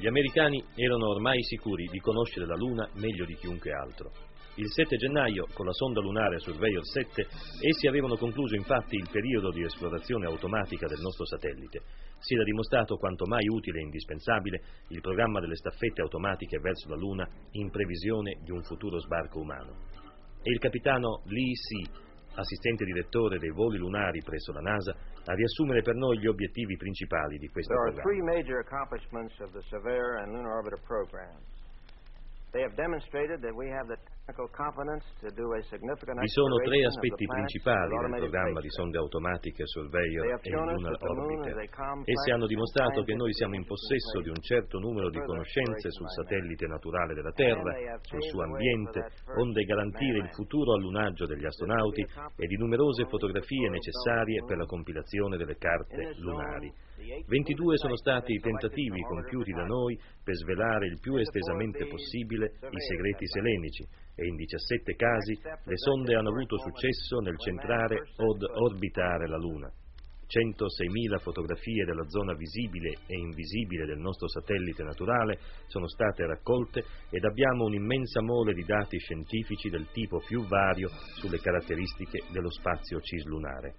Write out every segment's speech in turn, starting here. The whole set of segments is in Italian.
Gli americani erano ormai sicuri di conoscere la Luna meglio di chiunque altro. Il 7 gennaio, con la sonda lunare Surveyor 7, essi avevano concluso infatti il periodo di esplorazione automatica del nostro satellite. Si era dimostrato quanto mai utile e indispensabile il programma delle staffette automatiche verso la Luna in previsione di un futuro sbarco umano. E il capitano Lee C., assistente direttore dei voli lunari presso la NASA, a riassumere per noi gli obiettivi principali di questo programma. There are three major accomplishments of the Surveyor and Lunar Orbiter programs. They have demonstrated that we have the technical competence to do a significant Vi sono tre exploration of aspetti the planets principali with del automated programma di spacecraft. sonde automatiche Surveyor They have e shown us Lunar that the moon Orbiter. is a complex Essi hanno dimostrato and che noi siamo in scientifically possesso di un interesting certo numero di further conoscenze exploration sul by man. satellite naturale della Terra, And they have sul paved suo the way for ambiente, that first onde garantire il man-made. futuro allunaggio degli astronauti e di numerose fotografie necessarie per la compilazione delle carte lunari. 22 sono stati i tentativi compiuti da noi per svelare il più estesamente possibile i segreti selenici e in 17 casi le sonde hanno avuto successo nel centrare od orbitare la Luna. 106.000 fotografie della zona visibile e invisibile del nostro satellite naturale sono state raccolte ed abbiamo un'immensa mole di dati scientifici del tipo più vario sulle caratteristiche dello spazio cislunare.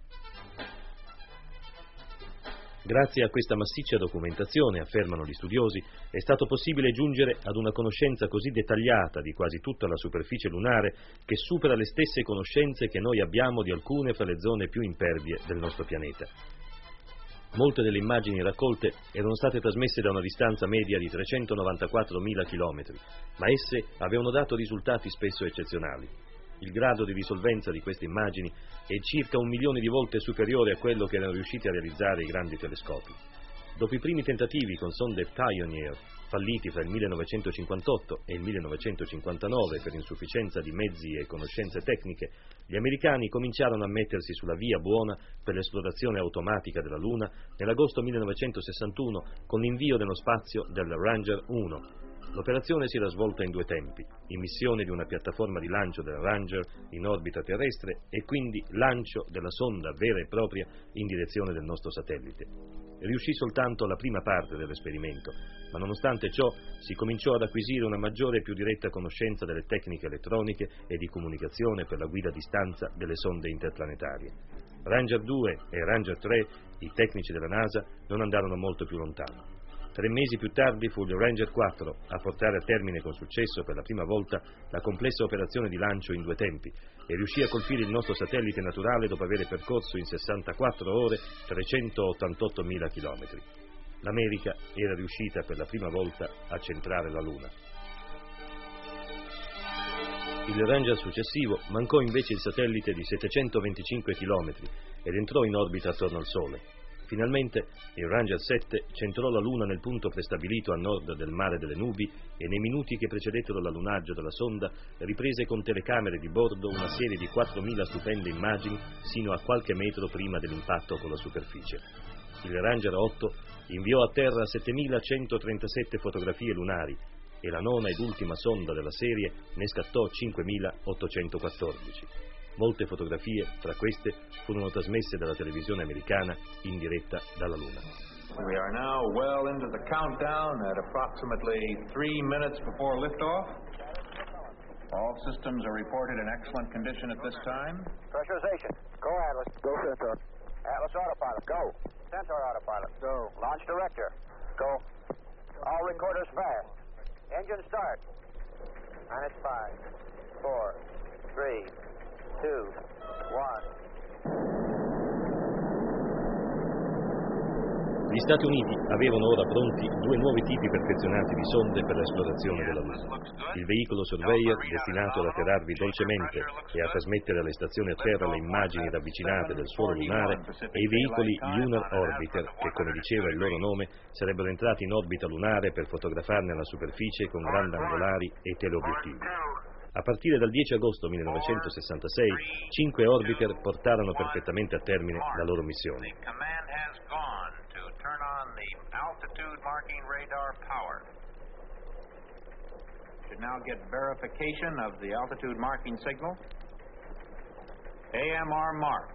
Grazie a questa massiccia documentazione, affermano gli studiosi, è stato possibile giungere ad una conoscenza così dettagliata di quasi tutta la superficie lunare che supera le stesse conoscenze che noi abbiamo di alcune fra le zone più impervie del nostro pianeta. Molte delle immagini raccolte erano state trasmesse da una distanza media di 394.000 chilometri, ma esse avevano dato risultati spesso eccezionali. Il grado di risolvenza di queste immagini è circa 1 milione di volte superiore a quello che erano riusciti a realizzare i grandi telescopi. Dopo i primi tentativi con sonde Pioneer, falliti fra il 1958 e il 1959 per insufficienza di mezzi e conoscenze tecniche, gli americani cominciarono a mettersi sulla via buona per l'esplorazione automatica della Luna nell'agosto 1961 con l'invio nello spazio del Ranger 1. L'operazione si era svolta in 2 tempi, immissione di una piattaforma di lancio del Ranger in orbita terrestre e quindi lancio della sonda vera e propria in direzione del nostro satellite. Riuscì soltanto la prima parte dell'esperimento, ma nonostante ciò si cominciò ad acquisire una maggiore e più diretta conoscenza delle tecniche elettroniche e di comunicazione per la guida a distanza delle sonde interplanetarie. Ranger 2 e Ranger 3, i tecnici della NASA, non andarono molto più lontano. 3 mesi più tardi fu il Ranger 4 a portare a termine con successo per la prima volta la complessa operazione di lancio in 2 tempi e riuscì a colpire il nostro satellite naturale dopo aver percorso in 64 ore 388.000 chilometri. L'America era riuscita per la prima volta a centrare la Luna. Il Ranger successivo mancò invece il satellite di 725 chilometri ed entrò in orbita attorno al Sole. Finalmente il Ranger 7 centrò la Luna nel punto prestabilito a nord del Mare delle Nubi e nei minuti che precedettero l'allunaggio della sonda riprese con telecamere di bordo una serie di 4.000 stupende immagini sino a qualche metro prima dell'impatto con la superficie. Il Ranger 8 inviò a terra 7.137 fotografie lunari e la nona ed ultima sonda della serie ne scattò 5.814. Molte fotografie, tra queste, furono trasmesse dalla televisione americana in diretta dalla Luna. We are now well into the countdown at approximately 3 minutes before liftoff. All systems are reported in excellent condition at this time. Pressurization. Go, Atlas. Go, Centaur. Atlas autopilot. Go. Centaur autopilot. Go. Launch director. Go. All recorders fast. Engine start. And it's 5, 4, 3, 2, 1. Gli Stati Uniti avevano ora pronti 2 nuovi tipi perfezionati di sonde per l'esplorazione della Luna. Il veicolo Surveyor, destinato ad atterrarvi dolcemente e a trasmettere alle stazioni a terra le immagini ravvicinate del suolo lunare, e i veicoli Lunar Orbiter, che come diceva il loro nome, sarebbero entrati in orbita lunare per fotografarne la superficie con grandangolari e teleobiettivi. A partire dal 10 agosto 1966, 5 orbiter portarono perfettamente a termine la loro missione. Altitude marking radar power. Should now get verification of the altitude marking signal. AMR mark.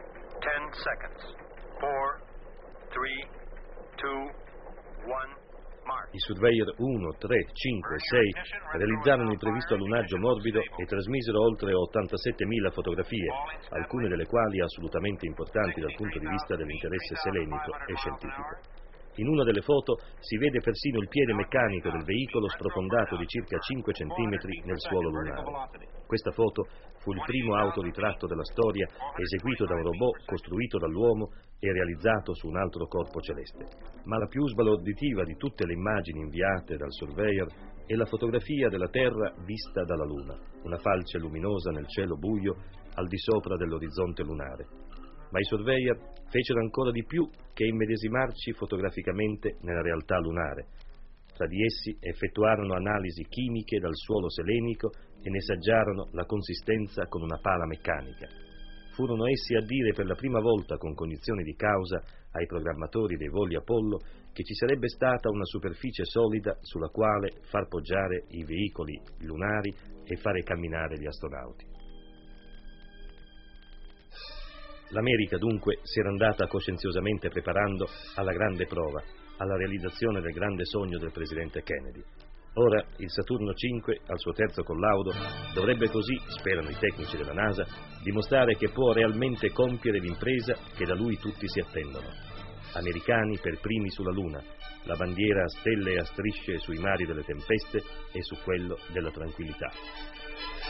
10 seconds. 4, 3, 2, 1, I Surveyor 1, 3, 5 e 6 realizzarono il previsto allunaggio morbido e trasmisero oltre 87.000 fotografie, alcune delle quali assolutamente importanti dal punto di vista dell'interesse selenico e scientifico. In una delle foto si vede persino il piede meccanico del veicolo sprofondato di circa 5 centimetri nel suolo lunare. Questa foto fu il primo autoritratto della storia eseguito da un robot costruito dall'uomo e realizzato su un altro corpo celeste. Ma la più sbalorditiva di tutte le immagini inviate dal Surveyor è la fotografia della Terra vista dalla Luna, una falce luminosa nel cielo buio al di sopra dell'orizzonte lunare. Ma i Surveyor fecero ancora di più che immedesimarci fotograficamente nella realtà lunare. Tra di essi effettuarono analisi chimiche dal suolo selenico e ne saggiarono la consistenza con una pala meccanica. Furono essi a dire per la prima volta con cognizione di causa ai programmatori dei voli Apollo che ci sarebbe stata una superficie solida sulla quale far poggiare i veicoli lunari e fare camminare gli astronauti. L'America dunque si era andata coscienziosamente preparando alla grande prova, alla realizzazione del grande sogno del presidente Kennedy. Ora il Saturno V, al suo terzo collaudo, dovrebbe così, sperano i tecnici della NASA, dimostrare che può realmente compiere l'impresa che da lui tutti si attendono. Americani per primi sulla Luna, la bandiera a stelle e a strisce sui mari delle tempeste e su quello della tranquillità.